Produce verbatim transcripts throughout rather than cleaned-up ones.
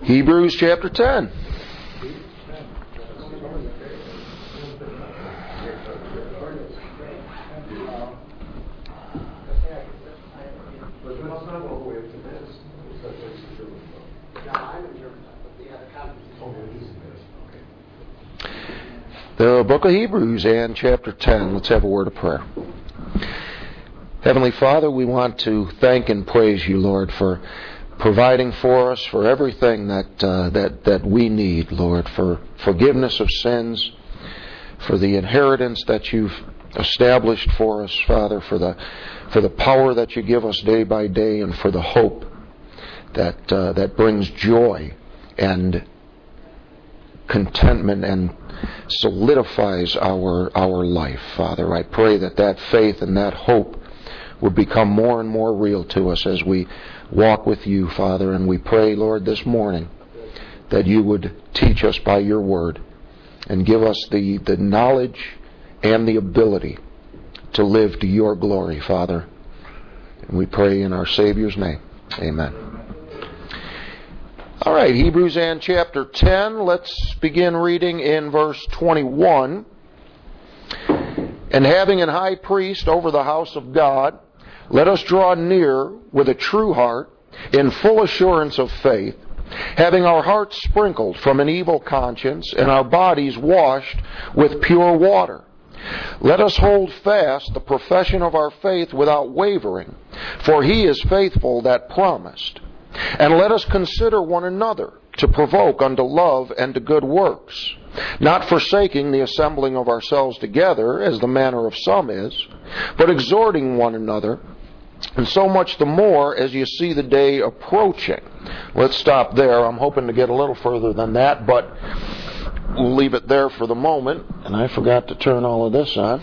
Hebrews chapter ten. The book of Hebrews and chapter ten. Let's have a word of prayer. Heavenly Father, we want to thank and praise you, Lord, for providing for us, for everything that uh, that that we need, Lord, for forgiveness of sins, for the inheritance that you've established for us, Father, for the for the power that you give us day by day, and for the hope that uh, that brings joy and contentment and solidifies our our life, Father. I pray that that faith and that hope would become more and more real to us as we walk with you, Father. And we pray, Lord, this morning that you would teach us by your word and give us the, the knowledge and the ability to live to your glory, Father. And we pray in our Savior's name. Amen. All right, Hebrews and chapter ten. Let's begin reading in verse twenty-one. And having an high priest over the house of God, let us draw near with a true heart, in full assurance of faith, having our hearts sprinkled from an evil conscience and our bodies washed with pure water. Let us hold fast the profession of our faith without wavering, for he is faithful that promised. And let us consider one another to provoke unto love and to good works, not forsaking the assembling of ourselves together, as the manner of some is, but exhorting one another, and so much the more as you see the day approaching. Let's stop there. I'm hoping to get a little further than that, but we'll leave it there for the moment. And I forgot to turn all of this on.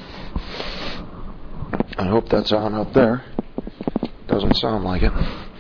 I hope that's on up there. Doesn't sound like it.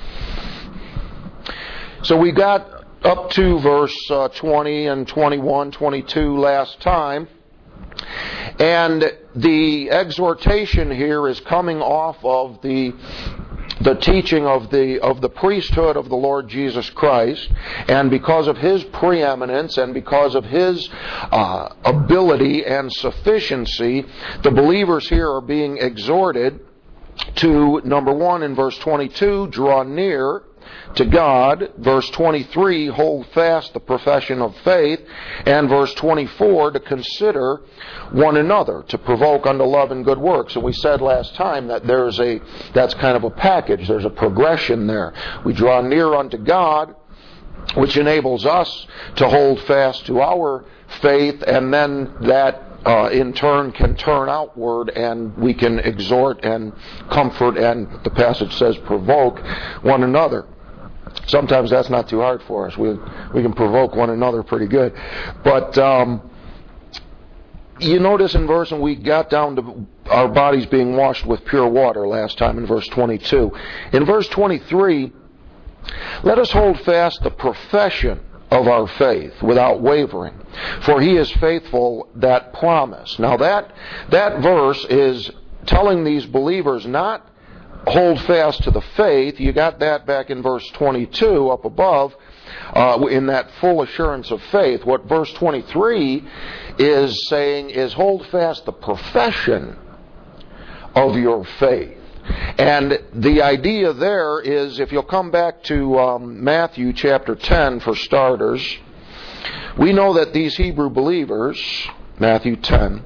So we got up to verse uh, twenty and twenty-one, twenty-two last time. And the exhortation here is coming off of the the teaching of the of the priesthood of the Lord Jesus Christ, and because of his preeminence and because of his uh, ability and sufficiency, the believers here are being exhorted to, number one, in verse twenty-two, draw near to God. Verse twenty-three, hold fast the profession of faith. And verse twenty-four, to consider one another, to provoke unto love and good works. And we said last time that there's a, that's kind of a package. There's a progression there. We draw near unto God, which enables us to hold fast to our faith, and then that Uh, in turn can turn outward, and we can exhort and comfort, and the passage says provoke one another. Sometimes that's not too hard for us. We we can provoke one another pretty good. But um, you notice in verse, and we got down to our bodies being washed with pure water last time in verse twenty-two. In verse twenty-three, let us hold fast the profession of our faith without wavering, for he is faithful that promised. Now that that verse is telling these believers not hold fast to the faith. You got that back in verse twenty-two up above, uh, in that full assurance of faith. What verse twenty-three is saying is hold fast the profession of your faith. And the idea there is, if you'll come back to um, Matthew chapter ten for starters, we know that these Hebrew believers, Matthew ten,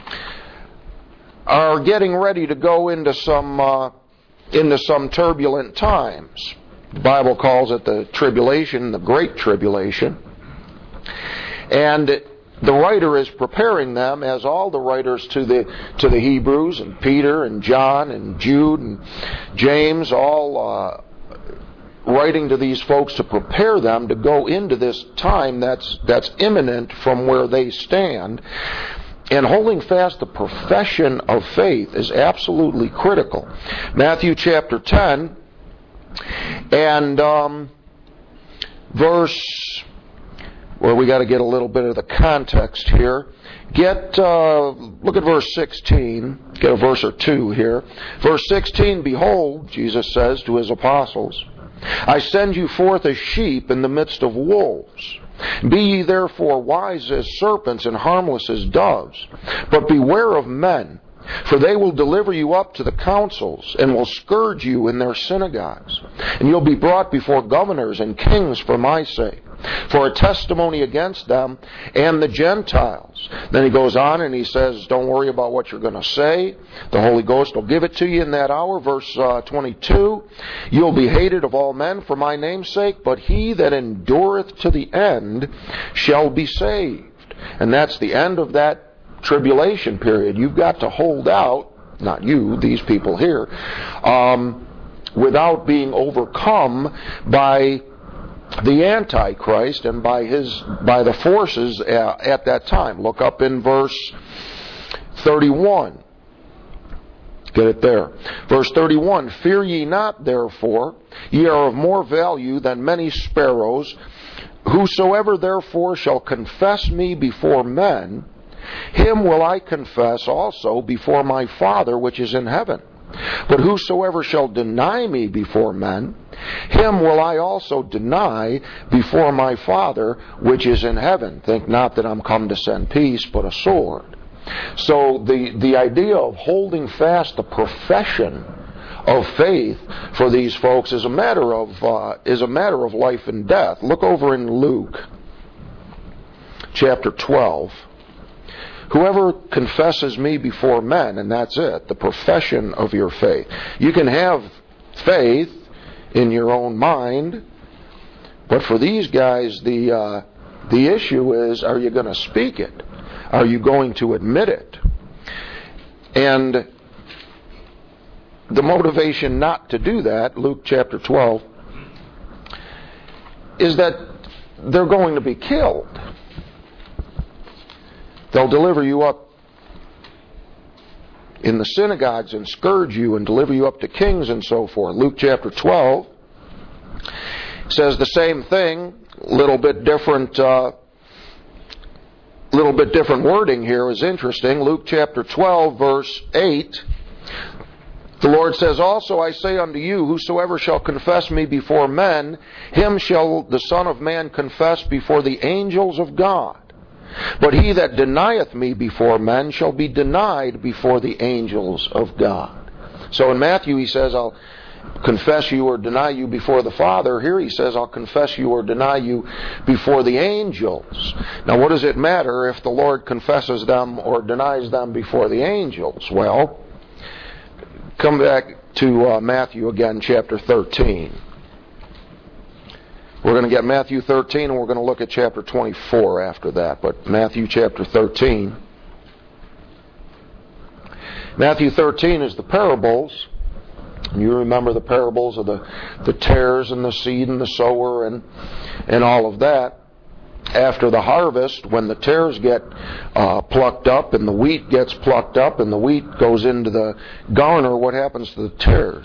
are getting ready to go into some uh, into some turbulent times. The Bible calls it the tribulation, the great tribulation. And the writer is preparing them, as all the writers to the to the Hebrews, and Peter and John and Jude and James, all uh, writing to these folks to prepare them to go into this time that's that's imminent from where they stand. And holding fast the profession of faith is absolutely critical. Matthew chapter ten and um, verse. Well, we got to get a little bit of the context here. Get uh, look at verse sixteen. Get a verse or two here. Verse sixteen, behold, Jesus says to his apostles, I send you forth as sheep in the midst of wolves. Be ye therefore wise as serpents and harmless as doves. But beware of men, for they will deliver you up to the councils, and will scourge you in their synagogues. And you'll be brought before governors and kings for my sake, for a testimony against them and the Gentiles. Then he goes on and he says, don't worry about what you're going to say. The Holy Ghost will give it to you in that hour. Verse uh, twenty-two, you'll be hated of all men for my name's sake, but he that endureth to the end shall be saved. And that's the end of that tribulation period. You've got to hold out, not you, these people here, um, without being overcome by the Antichrist and by his by the forces at, at that time. Look up in verse thirty-one. Get it there. Verse thirty-one, fear ye not, therefore, ye are of more value than many sparrows. Whosoever therefore shall confess me before men, him will I confess also before my Father which is in heaven. But whosoever shall deny me before men, him will I also deny before my Father which is in heaven. Think not that I'm come to send peace, but a sword. So the, the idea of holding fast the profession of faith for these folks is a matter of uh, is a matter of life and death. Look over in Luke chapter twelve. Whoever confesses me before men, and that's it, the profession of your faith. You can have faith in your own mind, but for these guys, the uh, the issue is, are you going to speak it? Are you going to admit it? And the motivation not to do that, Luke chapter twelve, is that they're going to be killed. They'll deliver you up in the synagogues and scourge you and deliver you up to kings and so forth. Luke chapter twelve says the same thing, a little bit different, uh, little bit different wording here is interesting. Luke chapter twelve, verse eight. The Lord says, also I say unto you, whosoever shall confess me before men, him shall the Son of Man confess before the angels of God. But he that denieth me before men shall be denied before the angels of God. So in Matthew he says, I'll confess you or deny you before the Father. Here he says, I'll confess you or deny you before the angels. Now what does it matter if the Lord confesses them or denies them before the angels? Well, come back to uh, Matthew again, chapter thirteen. We're going to get Matthew thirteen, and we're going to look at chapter twenty-four after that. But Matthew chapter thirteen. Matthew thirteen is the parables. And you remember the parables of the, the tares and the seed and the sower and, and all of that. After the harvest, when the tares get uh, plucked up and the wheat gets plucked up and the wheat goes into the garner, what happens to the tares?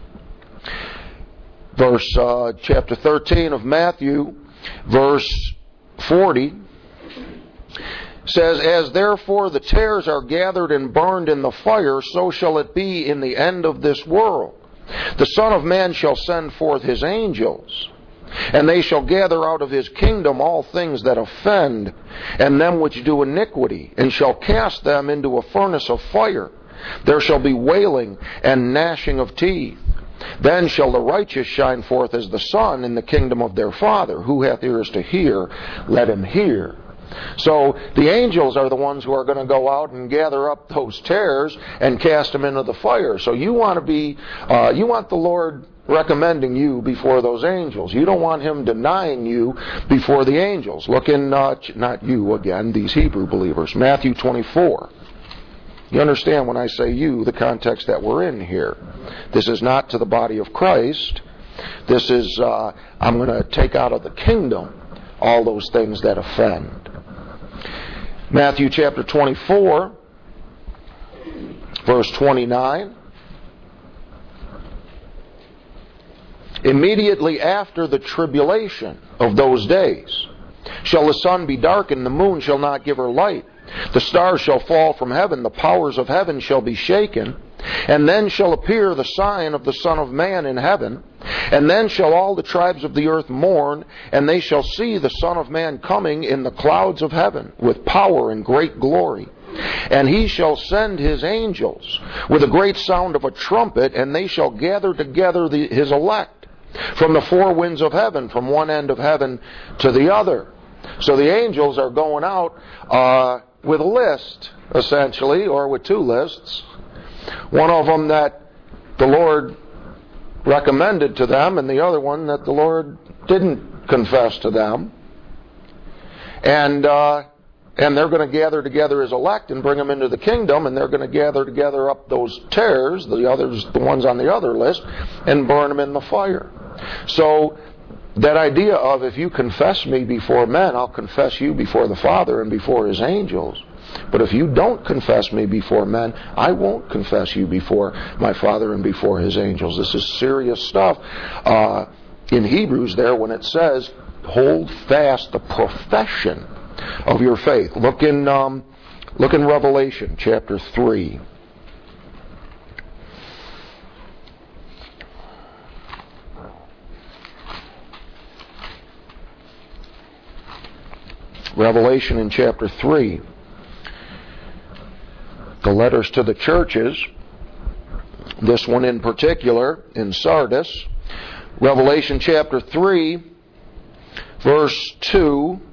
Verse uh, chapter thirteen of Matthew, verse forty, says, as therefore the tares are gathered and burned in the fire, so shall it be in the end of this world. The Son of Man shall send forth his angels, and they shall gather out of his kingdom all things that offend, and them which do iniquity, and shall cast them into a furnace of fire. There shall be wailing and gnashing of teeth. Then shall the righteous shine forth as the sun in the kingdom of their Father. Who hath ears to hear, let him hear. So the angels are the ones who are going to go out and gather up those tares and cast them into the fire. So you want to be, uh, you want the Lord recommending you before those angels. You don't want him denying you before the angels. Look in, uh, not you again, these Hebrew believers, Matthew twenty-four. You understand when I say you, the context that we're in here. This is not to the body of Christ. This is, uh, I'm going to take out of the kingdom all those things that offend. Matthew chapter twenty-four, verse twenty-nine. Immediately after the tribulation of those days shall the sun be darkened, the moon shall not give her light. The stars shall fall from heaven, the powers of heaven shall be shaken, and then shall appear the sign of the Son of Man in heaven. And then shall all the tribes of the earth mourn, and they shall see the Son of Man coming in the clouds of heaven with power and great glory. And he shall send his angels with a great sound of a trumpet, and they shall gather together the, his elect from the four winds of heaven, from one end of heaven to the other. So the angels are going out uh, with a list, essentially, or with two lists. One of them that the Lord recommended to them, and the other one that the Lord didn't confess to them. And uh, and they're going to gather together his elect and bring them into the kingdom, and they're going to gather together up those tares, the others, the ones on the other list, and burn them in the fire. So that idea of, if you confess me before men, I'll confess you before the Father and before his angels. But if you don't confess me before men, I won't confess you before my Father and before his angels. This is serious stuff. Uh, in Hebrews there, when it says, hold fast the profession of your faith. Look in, um, look in Revelation chapter three. Revelation in chapter three. The letters to the churches, this one in particular, in Sardis. Revelation chapter three, verse two,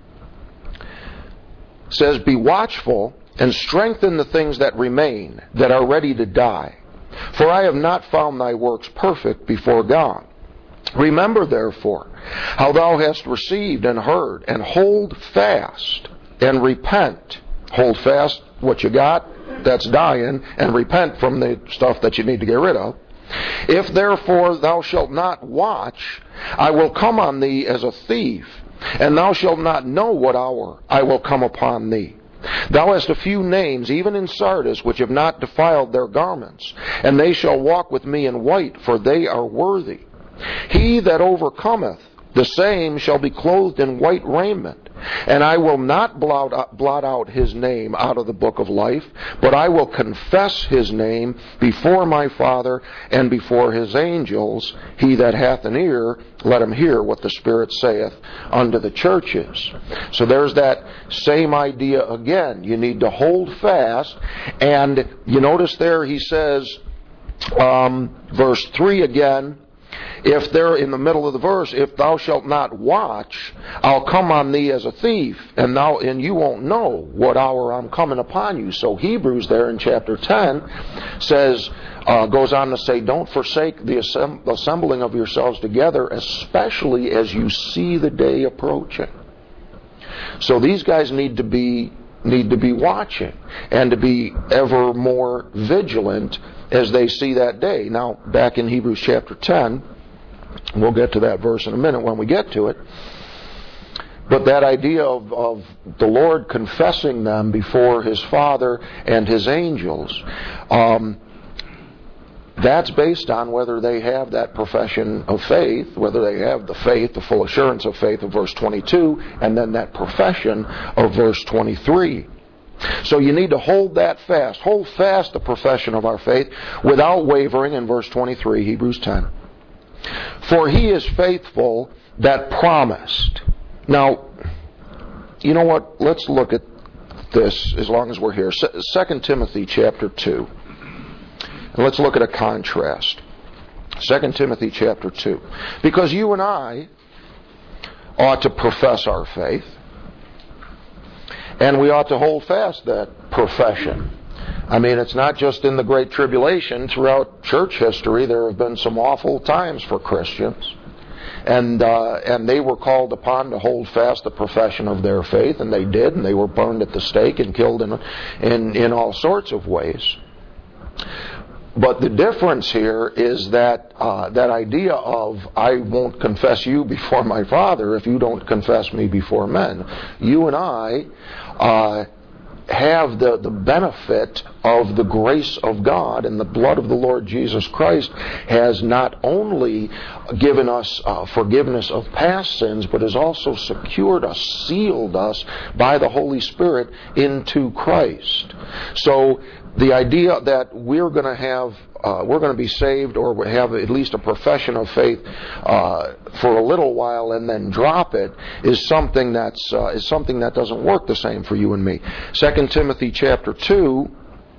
says, be watchful and strengthen the things that remain, that are ready to die. For I have not found thy works perfect before God. Remember, therefore, how thou hast received and heard, and hold fast and repent. Hold fast what you got that's dying, and repent from the stuff that you need to get rid of. If therefore thou shalt not watch, I will come on thee as a thief, and thou shalt not know what hour I will come upon thee. Thou hast a few names, even in Sardis, which have not defiled their garments, and they shall walk with me in white, for they are worthy. He that overcometh, the same shall be clothed in white raiment, and I will not blot, blot out his name out of the book of life, but I will confess his name before my Father and before his angels. He that hath an ear, let him hear what the Spirit saith unto the churches. So there's that same idea again. You need to hold fast, and you notice there he says, um, verse three again, if they're in the middle of the verse, if thou shalt not watch, I'll come on thee as a thief, and thou and you won't know what hour I'm coming upon you. So Hebrews there in chapter ten says, uh, goes on to say, don't forsake the assemb- assembling of yourselves together, especially as you see the day approaching. So these guys need to be need to be watching and to be ever more vigilant as they see that day. Now, back in Hebrews chapter ten, we'll get to that verse in a minute when we get to it, but that idea of, of the Lord confessing them before his Father and his angels, um, that's based on whether they have that profession of faith, whether they have the faith, the full assurance of faith of verse twenty-two, and then that profession of verse twenty-three. So you need to hold that fast. Hold fast the profession of our faith without wavering in verse twenty-three, Hebrews ten. For he is faithful that promised. Now, you know what? Let's look at this as long as we're here. Second Timothy chapter two. And let's look at a contrast. Second Timothy chapter two. Because you and I ought to profess our faith, and we ought to hold fast that profession. I mean, it's not just in the Great Tribulation. Throughout church history, there have been some awful times for Christians. And uh, and they were called upon to hold fast the profession of their faith, and they did, and they were burned at the stake and killed in in, in all sorts of ways. But the difference here is that uh, that idea of, I won't confess you before my Father if you don't confess me before men. You and I uh, have the, the benefit of the grace of God, and the blood of the Lord Jesus Christ has not only given us uh, forgiveness of past sins, but has also secured us, sealed us by the Holy Spirit into Christ. So the idea that we're going to have, uh, we're going to be saved or have at least a profession of faith uh, for a little while and then drop it is something that's uh, is something that doesn't work the same for you and me. Second Timothy chapter two,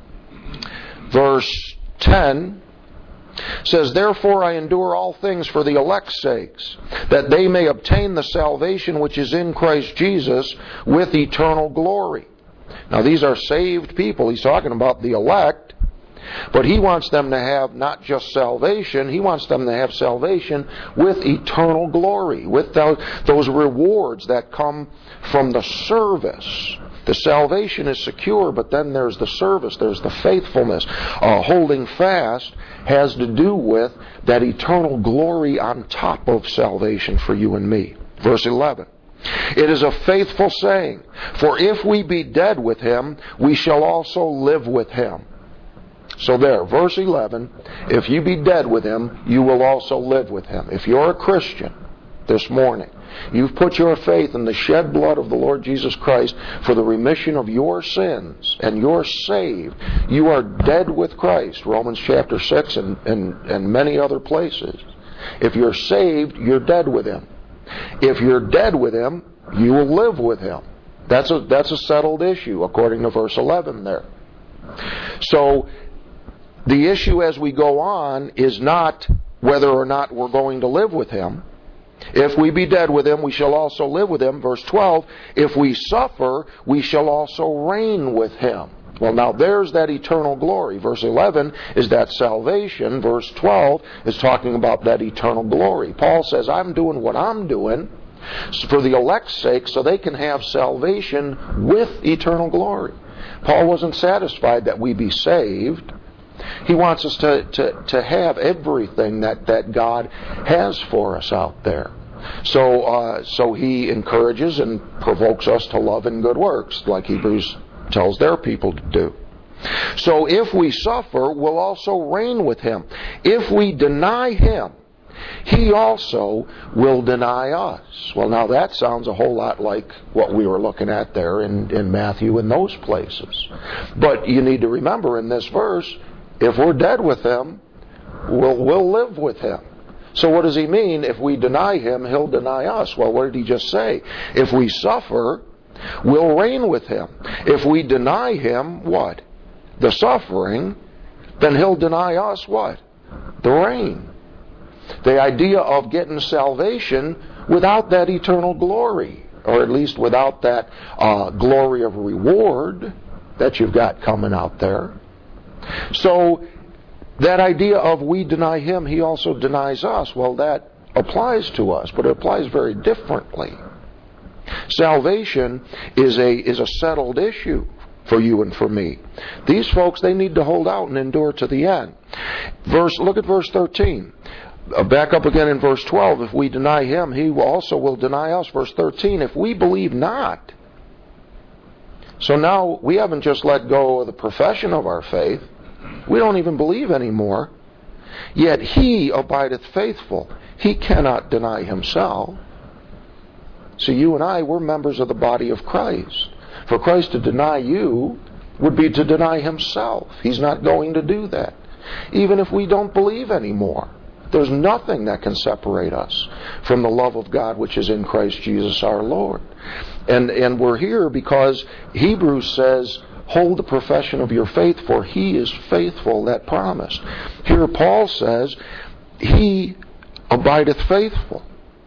verse ten. Says, therefore I endure all things for the elect's sakes, that they may obtain the salvation which is in Christ Jesus with eternal glory. Now these are saved people. He's talking about the elect, but he wants them to have not just salvation, he wants them to have salvation with eternal glory, with those rewards that come from the service. The salvation is secure, but then there's the service, there's the faithfulness. Uh, holding fast has to do with that eternal glory on top of salvation for you and me. Verse eleven. It is a faithful saying, for if we be dead with him, we shall also live with him. So there, verse eleven, if you be dead with him, you will also live with him. If you're a Christian this morning, you've put your faith in the shed blood of the Lord Jesus Christ for the remission of your sins, and you're saved. You are dead with Christ, Romans chapter six and, and, and many other places. If you're saved, you're dead with him. If you're dead with him, you will live with him. That's a, that's a settled issue, according to verse eleven there. So, the issue as we go on is not whether or not we're going to live with him. If we be dead with him, we shall also live with him. Verse twelve, if we suffer, we shall also reign with him. Well, now there's that eternal glory. Verse eleven is that salvation. Verse twelve is talking about that eternal glory. Paul says, I'm doing what I'm doing for the elect's sake so they can have salvation with eternal glory. Paul wasn't satisfied that we be saved. He wants us to, to, to have everything that, that God has for us out there. So uh, so he encourages and provokes us to love and good works, like Hebrews tells their people to do. So if we suffer, we'll also reign with him. If we deny him, he also will deny us. Well, now that sounds a whole lot like what we were looking at there in, in Matthew in those places. But you need to remember in this verse, if we're dead with him, we'll, we'll live with him. So what does he mean? If we deny him, he'll deny us. Well, what did he just say? If we suffer, we'll reign with him. If we deny him, what? The suffering, then he'll deny us what? The reign. The idea of getting salvation without that eternal glory, or at least without that uh, glory of reward that you've got coming out there. So that idea of we deny him, he also denies us, well, that applies to us, but it applies very differently. Salvation is a is a settled issue for you and for me. These folks, they need to hold out and endure to the end. Verse, look at verse thirteen. Uh, back up again in verse twelve. If we deny him, he also will deny us. Verse thirteen. If we believe not. So now we haven't just let go of the profession of our faith. We don't even believe anymore. Yet he abideth faithful. He cannot deny himself. So you and I, we're members of the body of Christ. For Christ to deny you would be to deny himself. He's not going to do that. Even if we don't believe anymore. There's nothing that can separate us from the love of God which is in Christ Jesus our Lord. And, and we're here because Hebrews says, hold the profession of your faith, for he is faithful that promised. Here Paul says, he abideth faithful.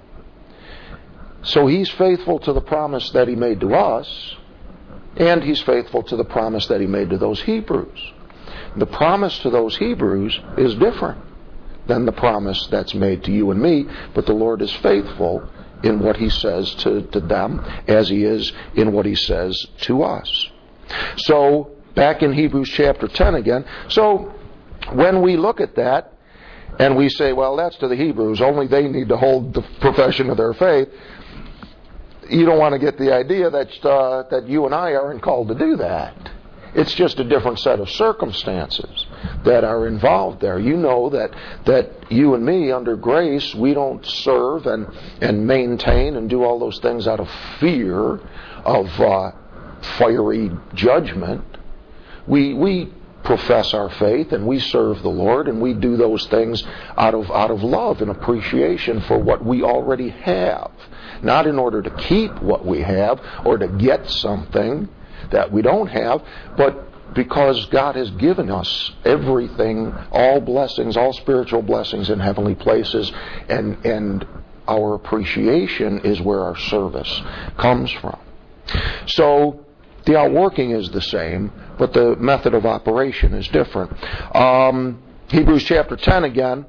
So he's faithful to the promise that he made to us, and he's faithful to the promise that he made to those Hebrews. The promise to those Hebrews is different than the promise that's made to you and me, but the Lord is faithful in what he says to, to them as he is in what he says to us. So, back in Hebrews chapter ten again, so when we look at that and we say, well, that's to the Hebrews, only they need to hold the profession of their faith, you don't want to get the idea that uh, that you and I aren't called to do that. It's just a different set of circumstances that are involved there. You know that that you and me, under grace, we don't serve and, and maintain and do all those things out of fear of uh, fiery judgment. We we profess our faith and we serve the Lord, and we do those things out of out of love and appreciation for what we already have. Not in order to keep what we have or to get something that we don't have, but because God has given us everything, all blessings, all spiritual blessings in heavenly places, and and our appreciation is where our service comes from. So the outworking is the same, but the method of operation is different. Um, Hebrews chapter ten again.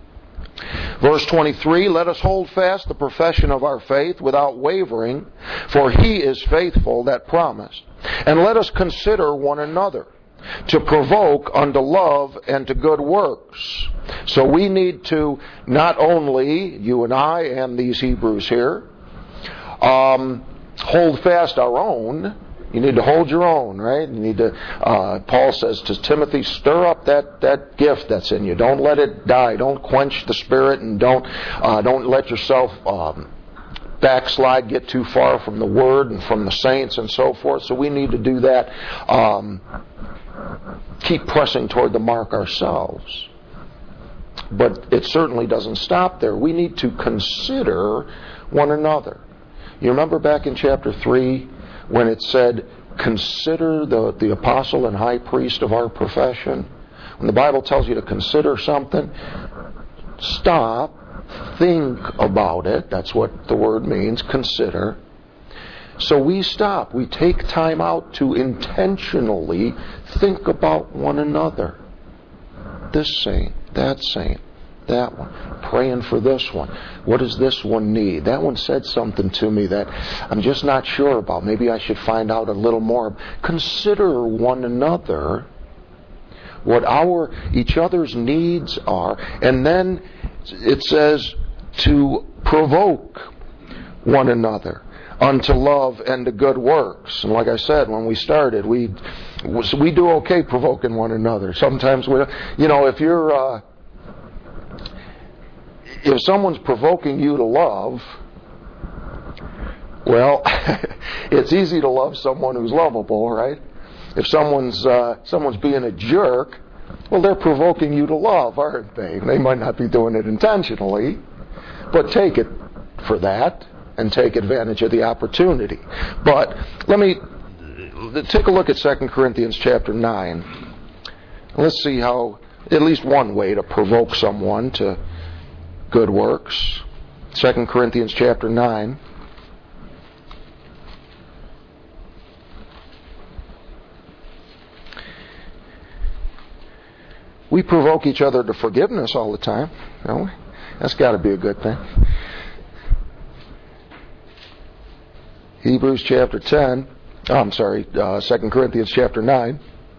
Verse twenty-three, let us hold fast the profession of our faith without wavering, for He is faithful that promised. And let us consider one another to provoke unto love and to good works. So we need to not only, you and I and these Hebrews here, um, hold fast our own. You need to hold your own, right? You need to, uh, Paul says to Timothy, stir up that, that gift that's in you. Don't let it die. Don't quench the Spirit, and don't, uh, don't let yourself, um, backslide, get too far from the Word and from the saints and so forth. So we need to do that. Um, keep pressing toward the mark ourselves. But it certainly doesn't stop there. We need to consider one another. You remember back in chapter three, when it said, consider the, the apostle and high priest of our profession? When the Bible tells you to consider something, stop, think about it. That's what the word means, consider. So we stop. We take time out to intentionally think about one another. This saint, that saint, that one. Praying for this one. What does this one need? That one said something to me that I'm just not sure about. Maybe I should find out a little more. Consider one another, what our each other's needs are, and then it says to provoke one another unto love and to good works. And like I said, when we started, we we do okay provoking one another. Sometimes we, you know, if you're uh, if someone's provoking you to love, well, it's easy to love someone who's lovable, right? If someone's uh, someone's being a jerk, well, they're provoking you to love, aren't they? They might not be doing it intentionally, but take it for that and take advantage of the opportunity. But let me take a look at Second Corinthians chapter nine. Let's see how, at least one way to provoke someone to good works. Second Corinthians chapter nine. We provoke each other to forgiveness all the time, don't we? That's got to be a good thing. Hebrews chapter ten. Oh, I'm sorry, uh, Second Corinthians chapter nine.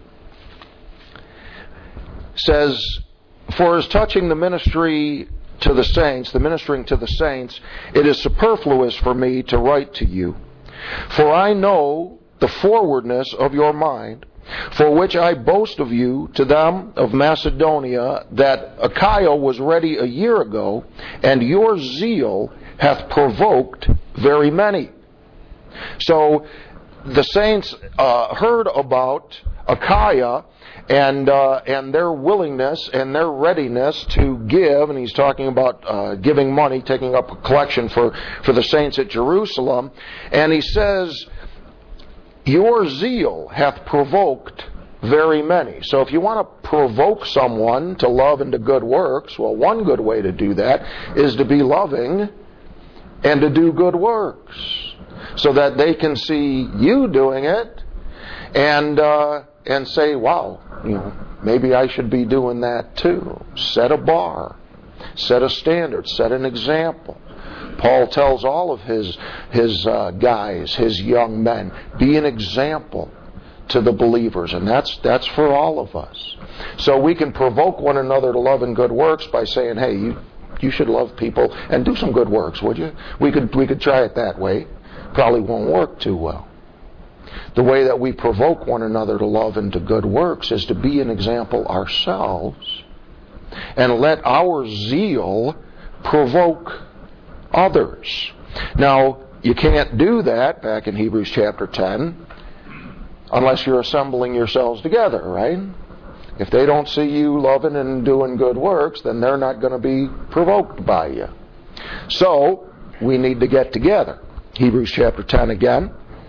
Says, for as touching the ministry to the saints, the ministering to the saints, it is superfluous for me to write to you. For I know the forwardness of your mind, for which I boast of you to them of Macedonia, that Achaia was ready a year ago, and your zeal hath provoked very many. So the saints uh, heard about Achaia and uh, and their willingness and their readiness to give, and he's talking about uh, giving money, taking up a collection for, for the saints at Jerusalem, and he says, your zeal hath provoked very many. So if you want to provoke someone to love and to good works, well, one good way to do that is to be loving and to do good works, so that they can see you doing it and uh, and say, wow, you know, maybe I should be doing that too. Set a bar, set a standard, set an example. Paul tells all of his his uh, guys, his young men, be an example to the believers, and that's that's for all of us. So we can provoke one another to love and good works by saying, hey, you you should love people and do some good works, would you? We could we could try it that way. Probably won't work too well. The way that we provoke one another to love and to good works is to be an example ourselves and let our zeal provoke others. Now, you can't do that, back in Hebrews chapter ten, unless you're assembling yourselves together, right? If they don't see you loving and doing good works, then they're not going to be provoked by you. So, we need to get together. Hebrews chapter ten again.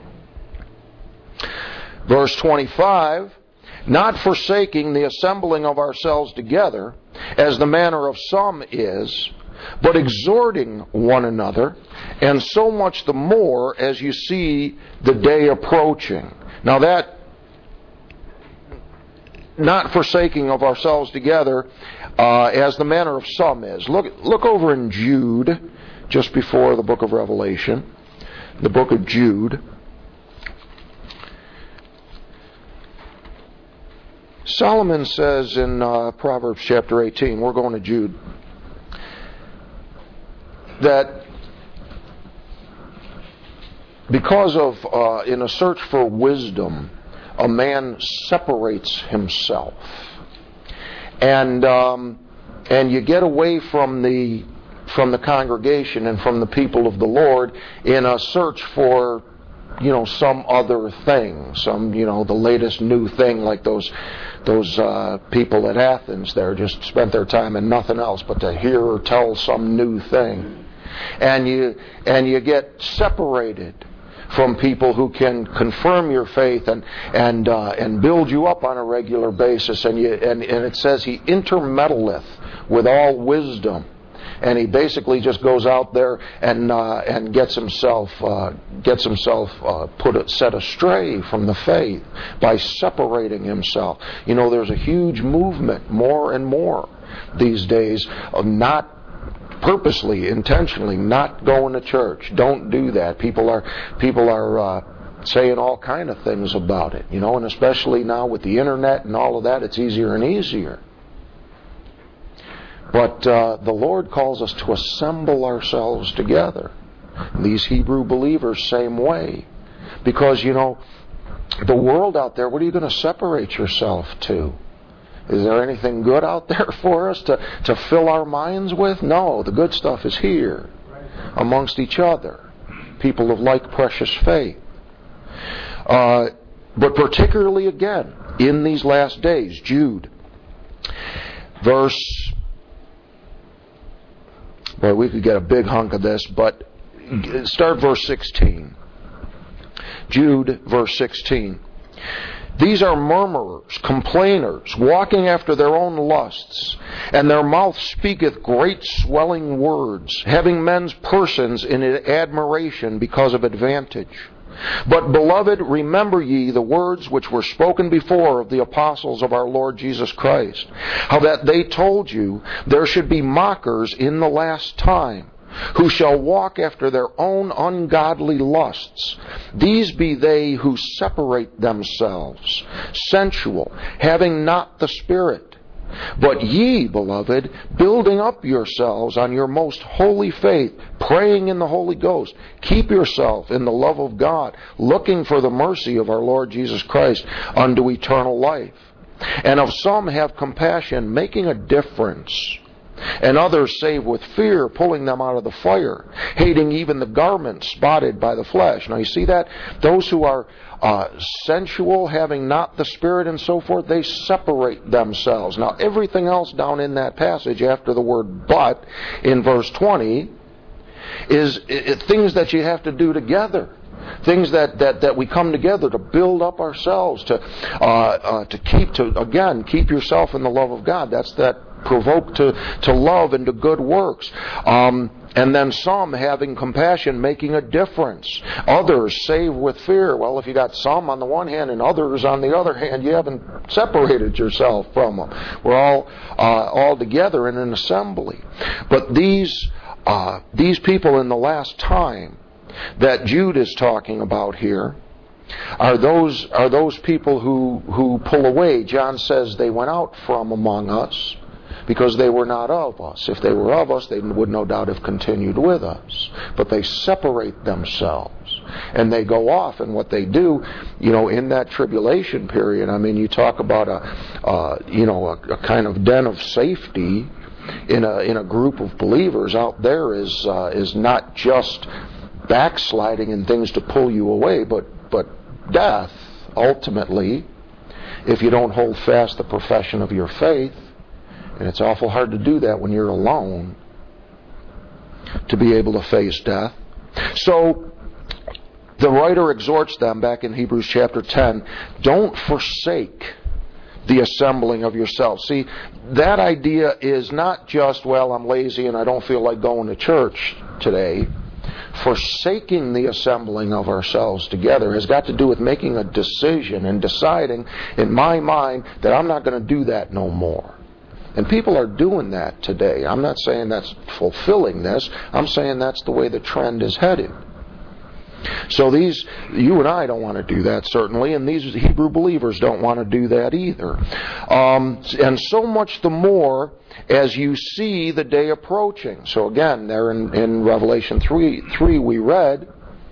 Verse twenty-five, not forsaking the assembling of ourselves together, as the manner of some is, but exhorting one another, and so much the more as you see the day approaching. Now that, not forsaking of ourselves together, uh, as the manner of some is. Look, look over in Jude, just before the book of Revelation, the book of Jude. Solomon says in uh, Proverbs chapter eighteen, we're going to Jude, that because of, uh, in a search for wisdom, a man separates himself. And um, and you get away from the from the congregation and from the people of the Lord in a search for, you know, some other thing, some, you know, the latest new thing, like those those uh, people at Athens there just spent their time in nothing else but to hear or tell some new thing. And you and you get separated from people who can confirm your faith and and uh, and build you up on a regular basis. And you and, and it says he intermeddleth with all wisdom. And he basically just goes out there and uh, and gets himself uh, gets himself uh, put set astray from the faith by separating himself. You know, there's a huge movement, more and more these days, of not purposely, intentionally, not going to church. Don't do that. People are people are uh, saying all kind of things about it. You know, and especially now with the internet and all of that, it's easier and easier. But uh, the Lord calls us to assemble ourselves together. These Hebrew believers, same way. Because, you know, the world out there, what are you going to separate yourself to? Is there anything good out there for us to, to fill our minds with? No, the good stuff is here, amongst each other. People of like precious faith. Uh, but particularly, again, in these last days, Jude, verse... Well, we could get a big hunk of this, but start verse sixteen. Jude, verse sixteen. These are murmurers, complainers, walking after their own lusts, and their mouth speaketh great swelling words, having men's persons in admiration because of advantage. But, beloved, remember ye the words which were spoken before of the apostles of our Lord Jesus Christ, how that they told you there should be mockers in the last time, who shall walk after their own ungodly lusts. These be they who separate themselves, sensual, having not the Spirit. But ye, beloved, building up yourselves on your most holy faith, praying in the Holy Ghost, keep yourself in the love of God, looking for the mercy of our Lord Jesus Christ unto eternal life. And of some have compassion, making a difference. And others save with fear, pulling them out of the fire, hating even the garment spotted by the flesh. Now you see that? Those who are uh, sensual, having not the Spirit and so forth, they separate themselves. Now everything else down in that passage after the word but, in verse twenty, is it, things that you have to do together. Things that, that, that we come together to build up ourselves, to uh, uh, to keep, to again, keep yourself in the love of God. That's that provoke to, to love and to good works. Um, and then some having compassion, making a difference. Others save with fear. Well, if you got some on the one hand and others on the other hand, you haven't separated yourself from them. We're all uh, all together in an assembly. But these uh, these people in the last time that Jude is talking about here are those are those people who who pull away. John says they went out from among us because they were not of us. If they were of us, they would no doubt have continued with us. But they separate themselves and they go off. And what they do, you know, in that tribulation period, I mean, you talk about a, uh, you know, a, a kind of den of safety in a in a group of believers out there is uh, is not just backsliding and things to pull you away, but but death ultimately. if you don't hold fast the profession of your faith. And it's awful hard to do that when you're alone, to be able to face death. So the writer exhorts them back in Hebrews chapter ten, don't forsake the assembling of yourselves. See, that idea is not just, well, I'm lazy and I don't feel like going to church today. Forsaking the assembling of ourselves together has got to do with making a decision and deciding in my mind that I'm not going to do that no more. And people are doing that today. I'm not saying that's fulfilling this. I'm saying that's the way the trend is headed. So these, you and I don't want to do that, certainly, and these Hebrew believers don't want to do that either. Um, and so much the more as you see the day approaching. So again, there in, in Revelation three, three we read,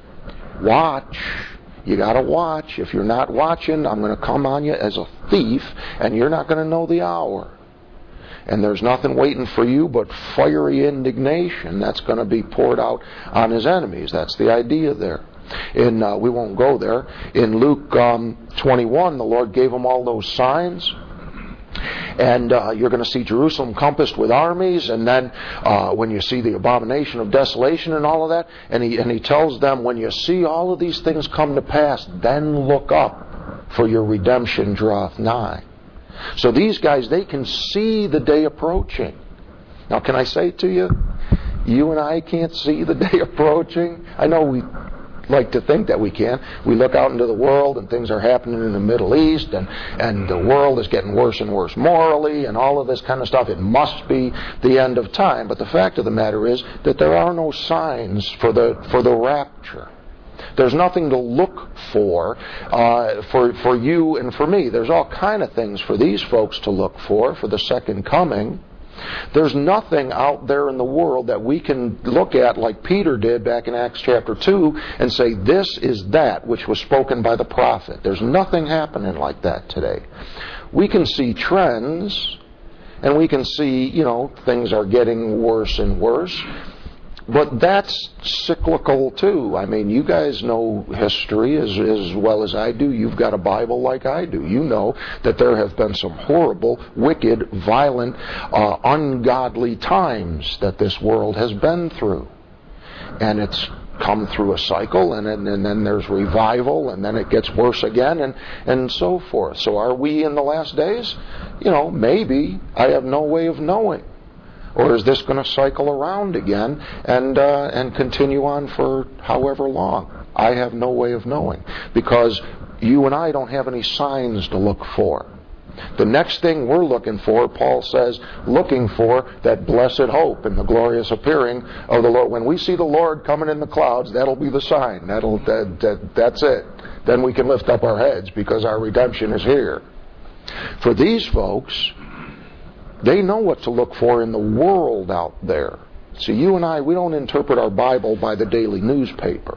watch. You got to watch. If you're not watching, I'm going to come on you as a thief, and you're not going to know the hour. And there's nothing waiting for you but fiery indignation that's going to be poured out on his enemies. That's the idea there. In uh, we won't go there. In Luke um, twenty-one, the Lord gave them all those signs. And uh, you're going to see Jerusalem compassed with armies, and then uh, when you see the abomination of desolation and all of that, and he and he tells them, when you see all of these things come to pass, then look up, for your redemption draweth nigh. So these guys, they can see the day approaching. Now, can I say to you, you and I can't see the day approaching? I know we like to think that we can. We look out into the world and things are happening in the Middle East, and, and the world is getting worse and worse morally and all of this kind of stuff. It must be the end of time. But the fact of the matter is that there are no signs for the for the rapture. There's nothing to look for, uh, for for you and for me. There's all kind of things for these folks to look for, for the second coming. There's nothing out there in the world that we can look at like Peter did back in Acts chapter two and say, this is that which was spoken by the prophet. There's nothing happening like that today. We can see trends, and we can see, you know, things are getting worse and worse. But that's cyclical too. I mean, you guys know history as, as well as I do. You've got a Bible like I do. You know that there have been some horrible, wicked, violent, uh, ungodly times that this world has been through. And it's come through a cycle, and, and, and then there's revival, and then it gets worse again, and, and so forth. So are we in the last days? You know, maybe. I have no way of knowing. Or is this going to cycle around again and uh, and continue on for however long? I have no way of knowing, because you and I don't have any signs to look for. The next thing we're looking for, Paul says, looking for that blessed hope and the glorious appearing of the Lord. When we see the Lord coming in the clouds, that'll be the sign. That'll that, that that's it. Then we can lift up our heads because our redemption is here. For these folks, they know what to look for in the world out there. See, you and I, we don't interpret our Bible by the daily newspaper.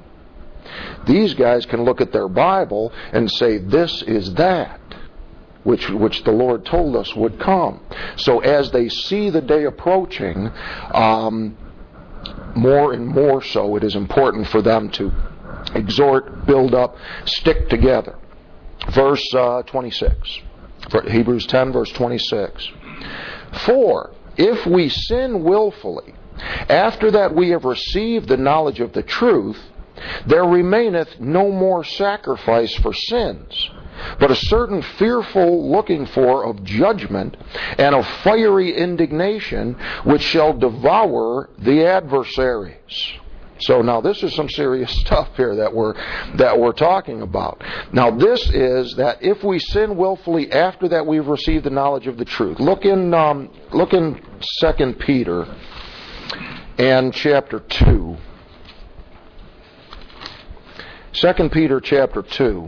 These guys can look at their Bible and say, this is that which which the Lord told us would come. So as they see the day approaching, um, more and more so, it is important for them to exhort, build up, stick together. Verse uh, twenty-six. Hebrews ten, verse twenty-six. For if we sin willfully, after that we have received the knowledge of the truth, there remaineth no more sacrifice for sins, but a certain fearful looking for of judgment and of fiery indignation, which shall devour the adversaries. So now this is some serious stuff here that we're that we're talking about. Now this is that if we sin willfully after that we've received the knowledge of the truth. Look in um, look in Second Peter and chapter two. Second Peter chapter two.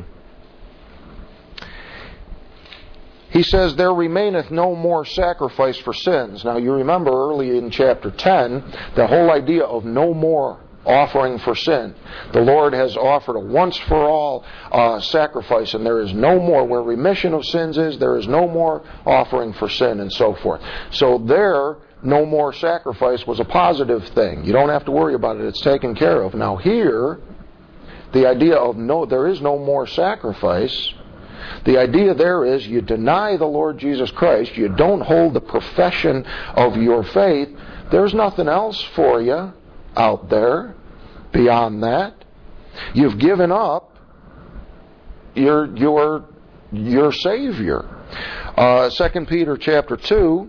He says, there remaineth no more sacrifice for sins. Now you remember early in chapter ten, the whole idea of no more offering for sin. The Lord has offered a once-for-all uh, sacrifice, and there is no more. Where remission of sins is, there is no more offering for sin, and so forth. So there, no more sacrifice was a positive thing. You don't have to worry about it. It's taken care of. Now here, the idea of no, there is no more sacrifice The idea there is you deny the Lord Jesus Christ, you don't hold the profession of your faith, there's nothing else for you out there beyond that. You've given up your your your Savior. Uh, Second Peter chapter two.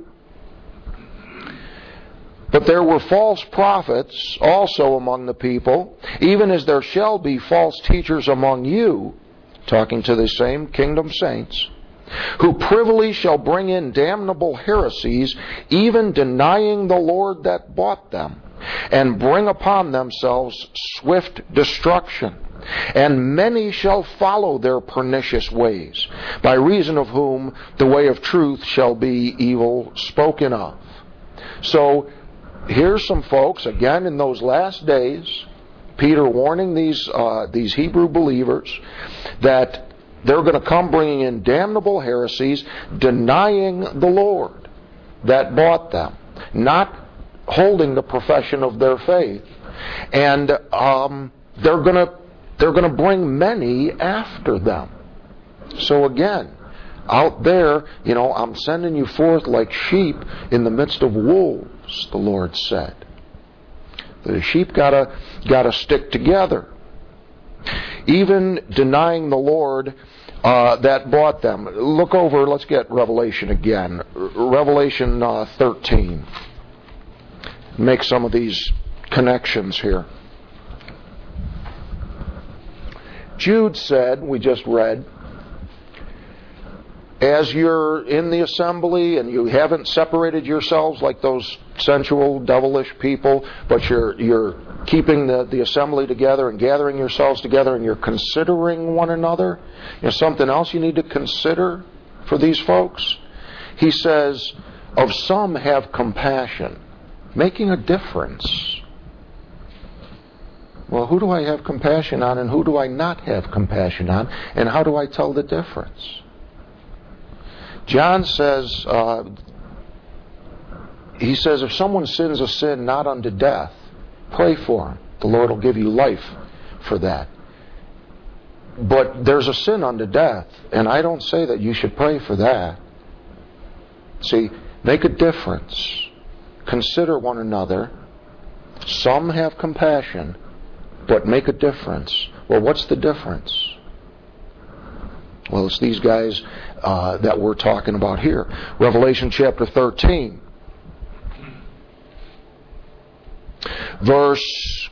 But there were false prophets also among the people, even as there shall be false teachers among you, talking to the same kingdom saints, who privily shall bring in damnable heresies, even denying the Lord that bought them, and bring upon themselves swift destruction. And many shall follow their pernicious ways, by reason of whom the way of truth shall be evil spoken of. So, here's some folks, again in those last days, Peter warning these uh, these Hebrew believers that they're going to come bringing in damnable heresies, denying the Lord that bought them, not holding the profession of their faith, and um, they're going to they're going to bring many after them. So again, out there, you know, I'm sending you forth like sheep in the midst of wolves, the Lord said. The sheep gotta gotta stick together. Even denying the Lord uh, that bought them. Look over, let's get Revelation again. Revelation uh, thirteen. Make some of these connections here. Jude said, we just read, as you're in the assembly and you haven't separated yourselves like those sensual, devilish people, but you're you're keeping the, the assembly together and gathering yourselves together and you're considering one another, you know, something else you need to consider for these folks? He says, of some have compassion, making a difference. Well, who do I have compassion on and who do I not have compassion on? And how do I tell the difference? John says, uh, he says, if someone sins a sin not unto death, pray for him. The Lord will give you life for that. But there's a sin unto death, and I don't say that you should pray for that. See, make a difference. Consider one another. Some have compassion, but make a difference. Well, what's the difference? Well, it's these guys uh, that we're talking about here. Revelation chapter thirteen. Verse,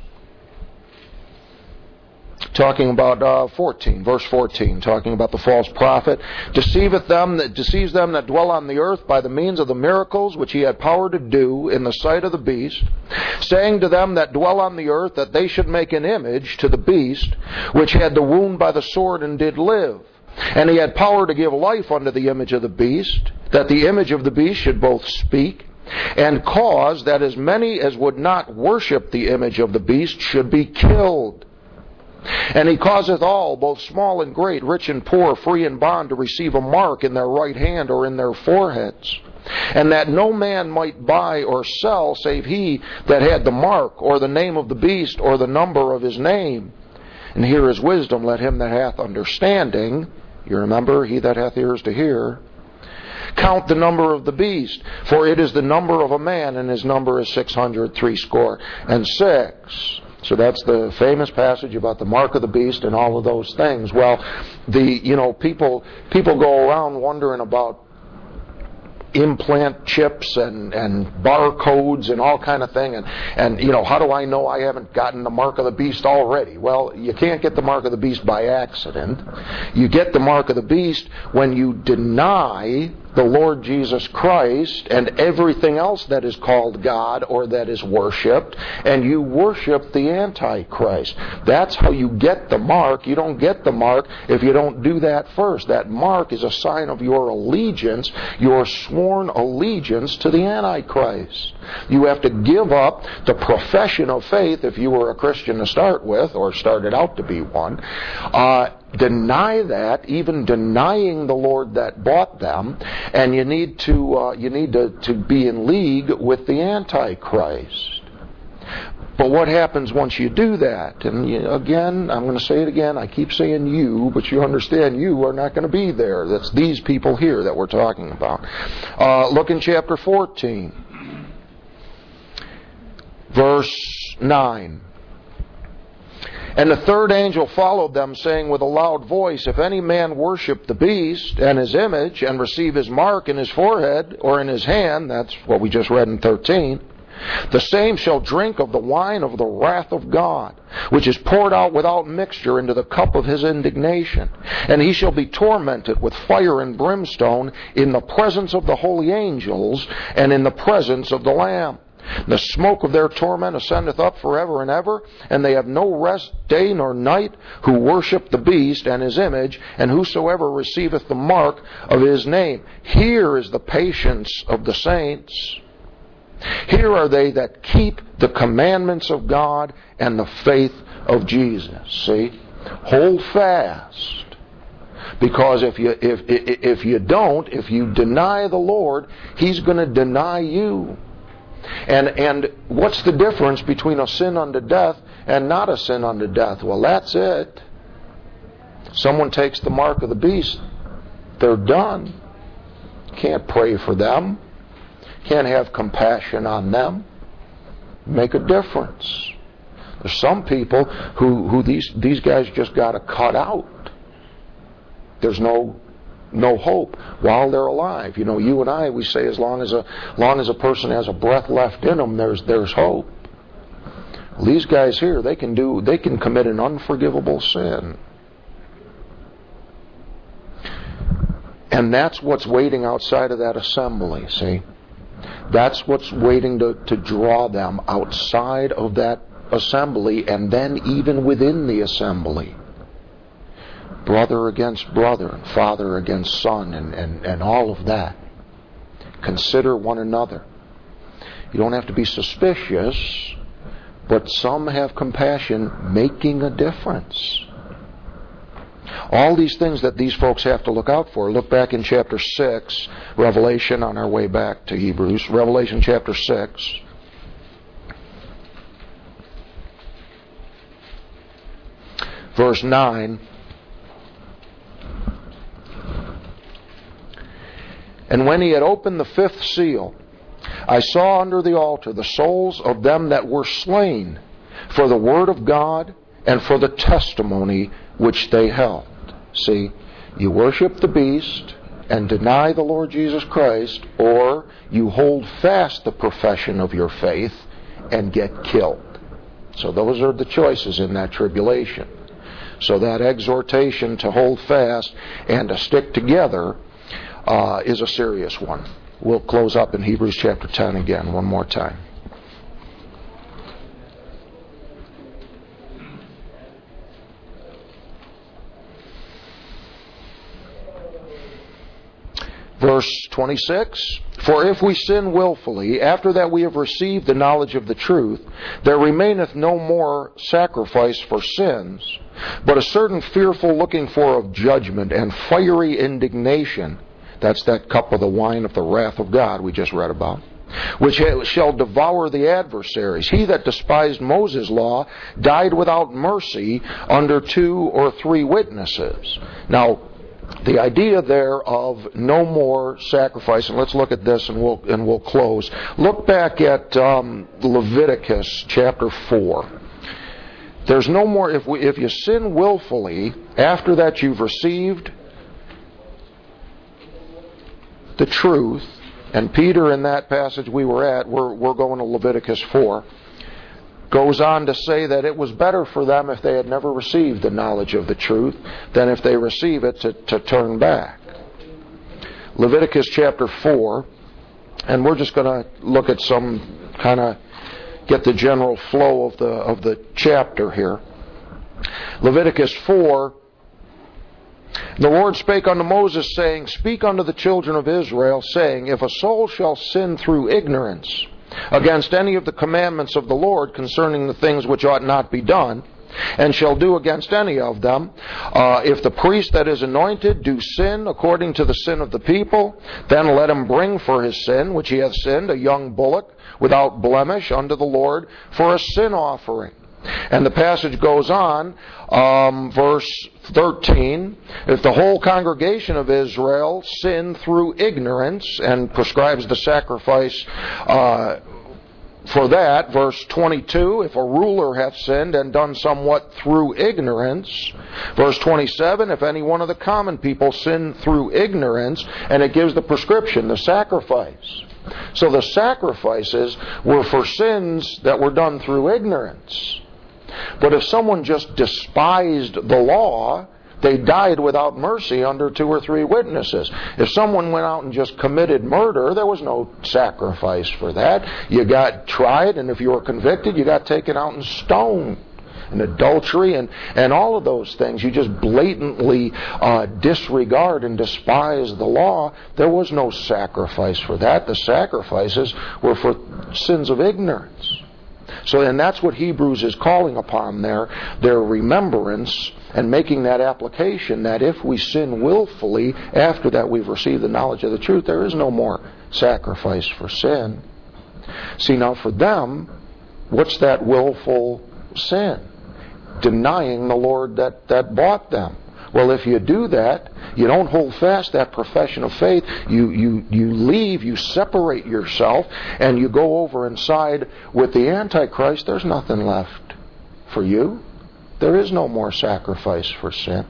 talking about uh, fourteen, verse fourteen, talking about the false prophet, deceiveth them that deceives them that dwell on the earth by the means of the miracles which he had power to do in the sight of the beast, saying to them that dwell on the earth that they should make an image to the beast, which had the wound by the sword and did live. And he had power to give life unto the image of the beast, that the image of the beast should both speak, and cause that as many as would not worship the image of the beast should be killed. And he causeth all, both small and great, rich and poor, free and bond, to receive a mark in their right hand or in their foreheads, and that no man might buy or sell save he that had the mark, or the name of the beast, or the number of his name. And here is wisdom, let him that hath understanding, you remember, he that hath ears to hear, count the number of the beast, for it is the number of a man, and his number is six hundred threescore and six. So that's the famous passage about the mark of the beast and all of those things. Well, the you know people people go around wondering about implant chips and, and barcodes and all kind of thing, and, and you know, how do I know I haven't gotten the mark of the beast already? Well, you can't get the mark of the beast by accident. You get the mark of the beast when you deny the Lord Jesus Christ and everything else that is called God or that is worshipped, and you worship the Antichrist. That's how you get the mark. You don't get the mark if you don't do that first. That mark is a sign of your allegiance, your sworn allegiance to the Antichrist. You have to give up the profession of faith if you were a Christian to start with, or started out to be one. Uh, deny that, even denying the Lord that bought them, and you need to uh, you need to, to be in league with the Antichrist. But what happens once you do that? And you, again, I'm going to say it again. I keep saying you, but you understand you are not going to be there. That's these people here that we're talking about. Uh, look in chapter fourteen. Verse nine. And the third angel followed them, saying with a loud voice, if any man worship the beast and his image, and receive his mark in his forehead or in his hand, that's what we just read in thirteen, the same shall drink of the wine of the wrath of God, which is poured out without mixture into the cup of his indignation. And he shall be tormented with fire and brimstone in the presence of the holy angels and in the presence of the Lamb. The smoke of their torment ascendeth up forever and ever, and they have no rest day nor night who worship the beast and his image, and whosoever receiveth the mark of his name. Here is the patience of the saints. Here are they that keep the commandments of God and the faith of Jesus. See? Hold fast. Because if you if if you don't, if you deny the Lord, He's going to deny you. And and what's the difference between a sin unto death and not a sin unto death? Well, that's it. Someone takes the mark of the beast, they're done. Can't pray for them. Can't have compassion on them. Make a difference. There's some people who, who these these guys just got to cut out. There's no no hope while they're alive. You know, you and I, we say as long as a long as a person has a breath left in them, there's there's hope. Well, these guys here, they can do they can commit an unforgivable sin. And that's what's waiting outside of that assembly, see? That's what's waiting to, to draw them outside of that assembly, and then even within the assembly. Brother against brother, and father against son, and, and, and all of that. Consider one another. You don't have to be suspicious, but some have compassion, making a difference. All these things that these folks have to look out for. Look back in chapter six, Revelation, on our way back to Hebrews. Revelation chapter six. Verse nine. And when he had opened the fifth seal, I saw under the altar the souls of them that were slain for the word of God and for the testimony which they held. See, you worship the beast and deny the Lord Jesus Christ, or you hold fast the profession of your faith and get killed. So those are the choices in that tribulation. So that exhortation to hold fast and to stick together uh, is a serious one. We'll close up in Hebrews chapter ten again one more time. Verse twenty-six, for if we sin willfully, after that we have received the knowledge of the truth, there remaineth no more sacrifice for sins, but a certain fearful looking for of judgment and fiery indignation. That's that cup of the wine of the wrath of God we just read about, which shall devour the adversaries. He that despised Moses' law died without mercy under two or three witnesses. Now, the idea there of no more sacrifice, and let's look at this and we'll and we'll close. Look back at um, Leviticus chapter four. There's no more, if we if you sin willfully, after that you've received the truth, and Peter in that passage we were at, we're we're going to Leviticus four, goes on to say that it was better for them if they had never received the knowledge of the truth than if they receive it to, to turn back. Leviticus chapter four, and we're just going to look at some kind of, get the general flow of the of the chapter here. Leviticus four, the Lord spake unto Moses, saying, speak unto the children of Israel, saying, if a soul shall sin through ignorance against any of the commandments of the Lord concerning the things which ought not be done, and shall do against any of them. Uh, if the priest that is anointed do sin according to the sin of the people, then let him bring for his sin, which he hath sinned, a young bullock without blemish unto the Lord for a sin offering. And the passage goes on, um, verse thirteen, if the whole congregation of Israel sin through ignorance, and prescribes the sacrifice uh, for that, verse twenty-two, if a ruler hath sinned and done somewhat through ignorance. Verse twenty-seven, if any one of the common people sin through ignorance, and it gives the prescription, the sacrifice. So the sacrifices were for sins that were done through ignorance. But if someone just despised the law, they died without mercy under two or three witnesses. If someone went out and just committed murder, there was no sacrifice for that. You got tried, and if you were convicted, you got taken out and stoned. And adultery and, and all of those things, you just blatantly uh, disregard and despise the law. There was no sacrifice for that. The sacrifices were for sins of ignorance. So, and that's what Hebrews is calling upon there, their remembrance, and making that application that if we sin willfully, after that we've received the knowledge of the truth, there is no more sacrifice for sin. See, now for them, what's that willful sin? Denying the Lord that, that bought them. Well, if you do that, you don't hold fast that profession of faith, you, you, you leave, you separate yourself, and you go over and side with the Antichrist, there's nothing left for you. There is no more sacrifice for sin.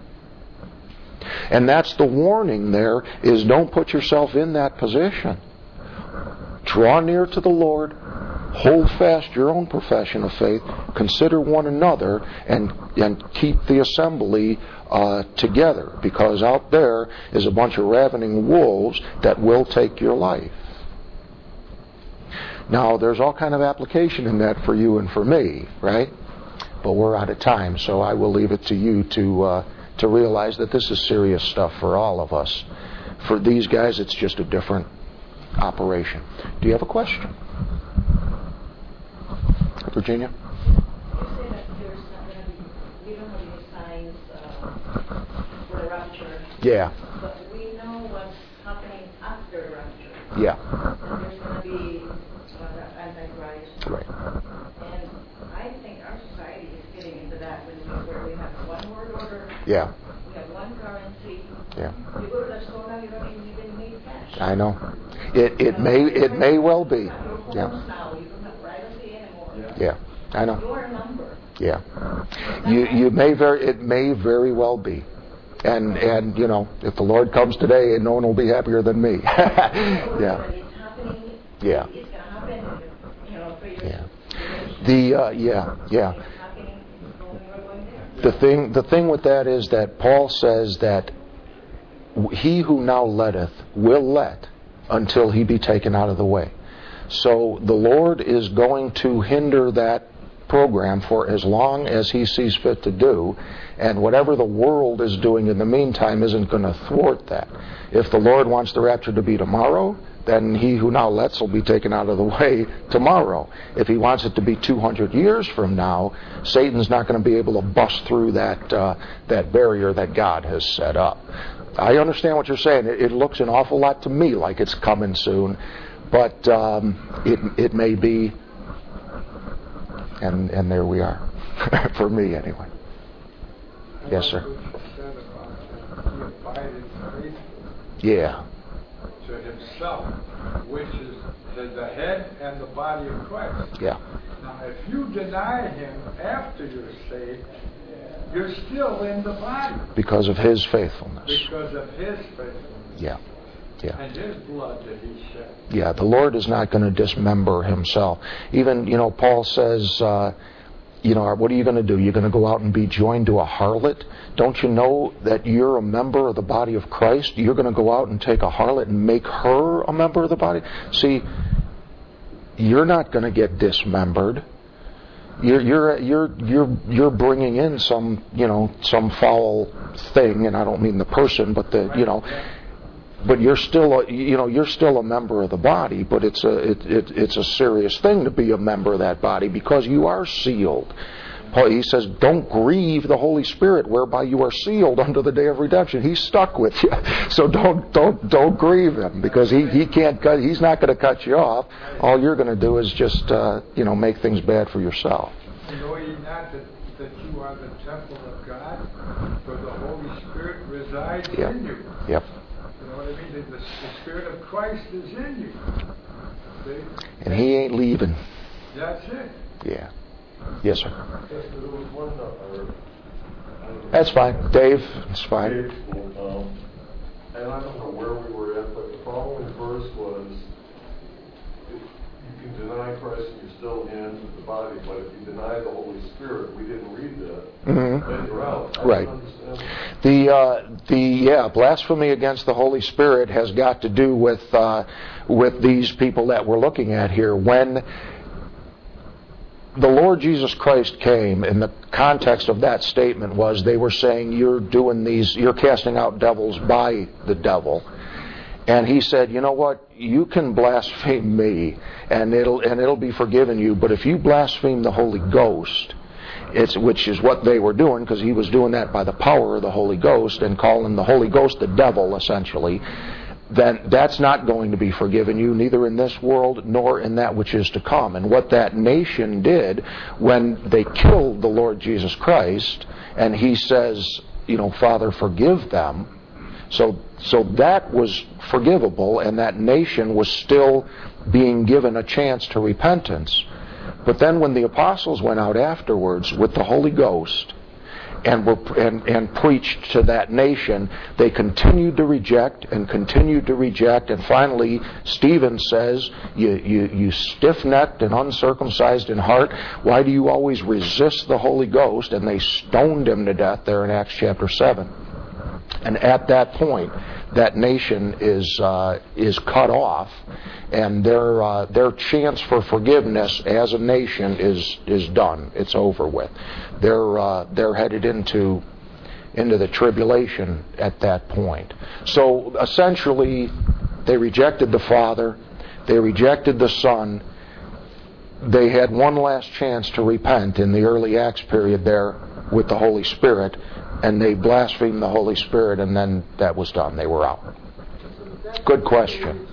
And that's the warning there, is don't put yourself in that position. Draw near to the Lord, hold fast your own profession of faith, consider one another, and, and keep the assembly uh, together, because out there is a bunch of ravening wolves that will take your life. Now, there's all kind of application in that for you and for me, right? But we're out of time, so I will leave it to you to uh, to realize that this is serious stuff for all of us. For these guys, it's just a different operation. Do you have a question? Virginia? You say that there's not going to be, we don't have any signs uh, for the rapture. Yeah. But we know what's happening after the rapture. Yeah. And there's going to be uh, Antichrist. Right. And I think our society is getting into that where we have one world order. Yeah. We have one currency. Yeah. You go to the store now, you don't even even need cash. I know. It it may it may well be. Yeah. Now you don't have privacy anymore. Yeah. I know. Your number. Yeah. You you may very it may very well be. And and you know, if the Lord comes today, no one will be happier than me. Yeah. It's happening. Yeah. It's going to happen. You know, for your Yeah. The uh, yeah yeah. The thing the thing with that is that Paul says that he who now letteth will let until he be taken out of the way. So the Lord is going to hinder that program for as long as he sees fit to do, and whatever the world is doing in the meantime isn't going to thwart that. If the Lord wants the rapture to be tomorrow, then he who now lets will be taken out of the way tomorrow. If he wants it to be two hundred years from now, Satan's not going to be able to bust through that uh, that barrier that God has set up. I understand what you're saying. It, it looks an awful lot to me like it's coming soon, but um, it it may be, and and there we are, for me anyway. Yes, sir. Yeah. To himself, which is the, the head and the body of Christ. Yeah. Now, if you deny him after you're saved, you're still in the body. Because of his faithfulness. Because of his faithfulness. Yeah. Yeah. And his blood that he shed. Yeah, the Lord is not going to dismember himself. Even, you know, Paul says, uh, you know, what are you going to do? You're going to go out and be joined to a harlot? Don't you know that you're a member of the body of Christ? You're going to go out and take a harlot and make her a member of the body? See, you're not going to get dismembered. You're you're you're you're you're bringing in some, you know, some foul thing, and I don't mean the person, but the, you know, but you're still a, you know, you're still a member of the body, but it's a it, it it's a serious thing to be a member of that body, because you are sealed Paul, he says, don't grieve the Holy Spirit, whereby you are sealed unto the day of redemption. He's stuck with you, so don't don't don't grieve him, because he, he can't cut. He's not going to cut you off. All you're going to do is just uh, you know make things bad for yourself. Know ye not that, that you are the temple of God, for the Holy Spirit resides Yep. in you. Yep. You know what I mean? The, the Spirit of Christ is in you. See? And he ain't leaving. That's it. Yeah. Yes, sir. Yes, there was one, uh, That's fine, Dave. It's fine. Dave, um, and I don't know where we were at, but the following verse was, if you can deny Christ and you're still in the body, but if you deny the Holy Spirit, we didn't read that, Mm-hmm. then you're out. I Right. don't understand. The uh, the yeah blasphemy against the Holy Spirit has got to do with uh, with these people that we're looking at here. When the Lord Jesus Christ came, in the context of that statement was they were saying you're doing these, you're casting out devils by the devil. And he said, you know what, you can blaspheme me and it'll and it'll be forgiven you, but if you blaspheme the Holy Ghost, it's which is what they were doing, because he was doing that by the power of the Holy Ghost and calling the Holy Ghost the devil, essentially, then that's not going to be forgiven you, neither in this world nor in that which is to come. And what that nation did when they killed the Lord Jesus Christ, and he says, you know, Father, forgive them, so so that was forgivable, and that nation was still being given a chance to repentance. But then when the apostles went out afterwards with the Holy Ghost, and were and, and preached to that nation, they continued to reject and continued to reject, and finally Stephen says, you, you, you stiff-necked and uncircumcised in heart, why do you always resist the Holy Ghost? And they stoned him to death there in Acts chapter seven. And at that point, that nation is uh, is cut off, and their uh, their chance for forgiveness as a nation is is done. It's over with. They're uh, they're headed into into the tribulation at that point. So essentially, they rejected the Father, they rejected the Son. They had one last chance to repent in the early Acts period there with the Holy Spirit, and they blasphemed the Holy Spirit, and then that was done. They were out. Good question.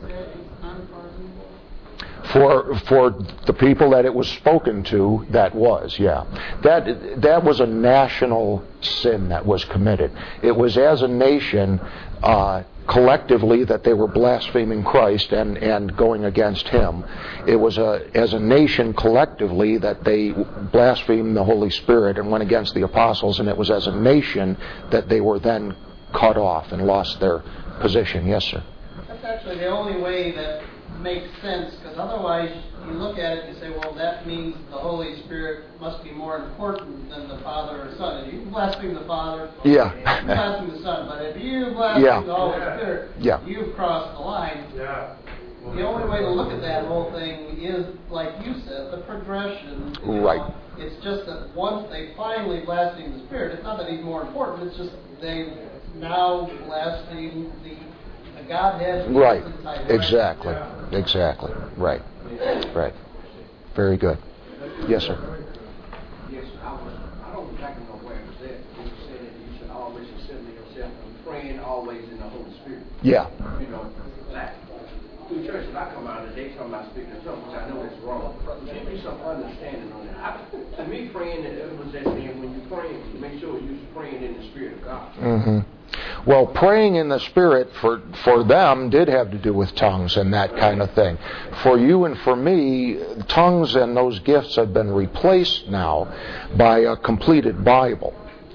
For for the people that it was spoken to, that was, yeah. That that was a national sin that was committed. It was as a nation, uh, collectively, that they were blaspheming Christ and, and going against Him. It was a, as a nation collectively that they blasphemed the Holy Spirit and went against the apostles, and it was as a nation that they were then cut off and lost their position. Yes, sir? That's actually the only way that makes sense, because otherwise you look at it and say, well, that means the Holy Spirit must be more important than the Father or Son. And you can blaspheme the Father, Yeah. you can blaspheme the Son, but if you blaspheme Yeah. the Holy Spirit, Yeah. you've crossed the line. Yeah. The only way to look at that whole thing is, like you said, the progression. You know, Right. It's just that once they finally blaspheme the Spirit, it's not that He's more important, it's just they now blaspheme the The Godhead. Right. Inside. Exactly. Exactly. Right. Right. Very good. Yes, sir. Yes, I was. I don't exactly know where it was at. You said that you should always consider yourself praying always in the Holy Spirit. Yeah. You know, like through church, when I come out today talking about speaking in tongues, which I know is wrong. Give me some understanding on that. I, to me, praying it was just saying when you praying, make sure you're praying in the Spirit of God. Mm-hmm. Well, praying in the Spirit for for them did have to do with tongues and that kind of thing. For you and for me, tongues and those gifts have been replaced now by a completed Bible.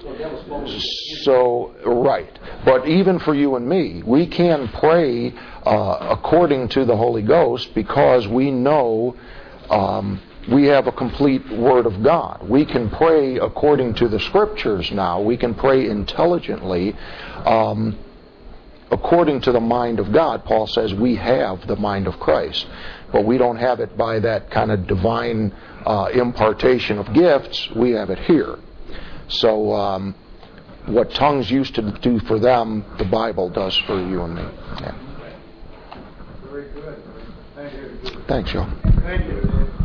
So, right. But even for you and me, we can pray uh, according to the Holy Ghost, because we know um, we have a complete Word of God. We can pray according to the Scriptures now. We can pray intelligently um, according to the mind of God. Paul says we have the mind of Christ. But we don't have it by that kind of divine uh, impartation of gifts. We have it here. So um, what tongues used to do for them, the Bible does for you and me. Yeah. Very good. Thank you. Thanks, Joe. Thank you.